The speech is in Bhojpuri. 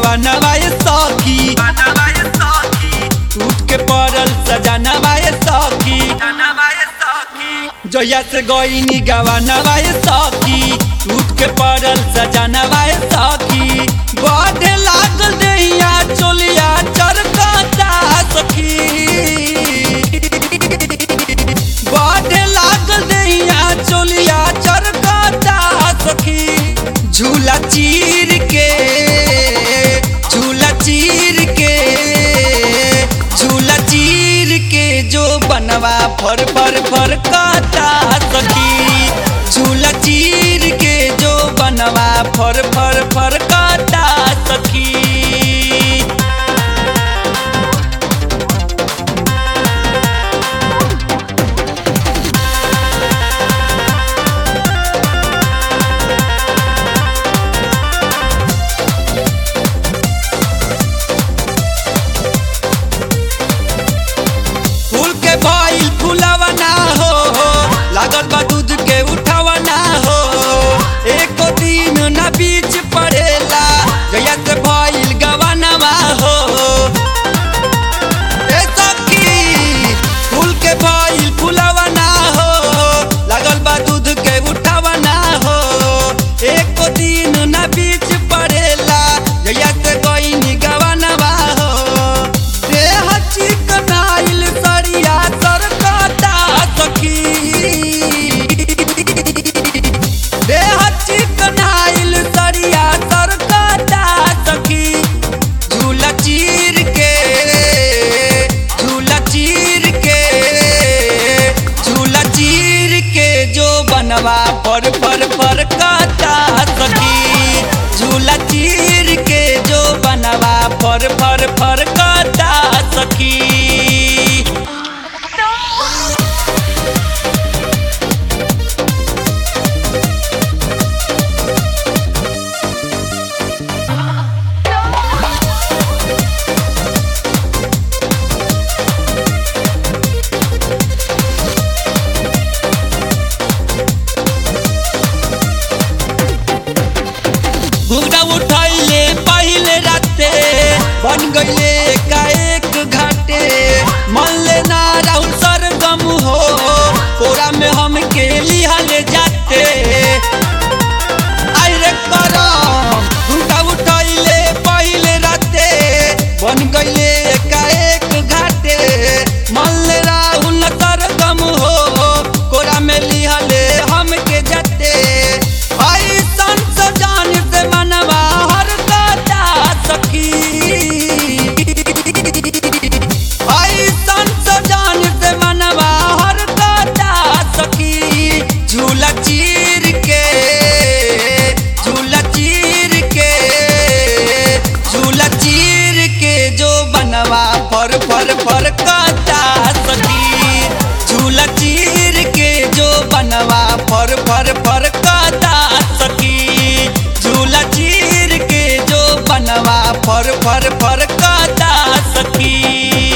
गवानवा ये सखी टूट के पड़ल सजनवा ये सखी जहिया से गईनी गवानवा ये सखी टूट के पड़ल सजनवा ये सखी बढ़े लागल देहिया चोलिया चरकता सखी बढ़े लागल देहिया चोलिया चरकता सखी झूला चीर के जो बनवा फर फर फर काटा सखी झूला चीर के जो बनवा फर फर फर काटा सखी भइल फुलवना हो लागल बा दूध के उठावना हो एको दिन न बीच पड़ेला जया से भइल गवानवा हो ए सखी फूल के भइल फुलवना हो लागल बा दूध के उठावना हो एको दिन न बीच पड़ेला जया से गईनी गवानवा हो देह चिकनाइल सरिया देह चिकनाइल सरिया सरकता सखी झूला चीर के जो बनवा फर फर फर काटा सखी झूला चीर के जो बनवा फर फर फर काटा सखी घुघरा उठैले पहले राते बन गईले एकाएक घाटे मन लेना राहुल सरगम हो कोरा में हम के लिहाले जाते आई रे करम घुघरा उठैले पहले राते बन गईले एकाएक घाटे मन ले राहुल सरगम हो कोरा में लिहाले हम के जाते आई संसजान से मनवा हर काटा सखी आई संसजान से मनवा हर काटा सखी झूला चीर के जो बनवा फर फर फर काटा सखी झूला चीर के जो बनवा फर फर फर काटा सखी झूला चीर के जो बनवा फर फर फर काटा सखी।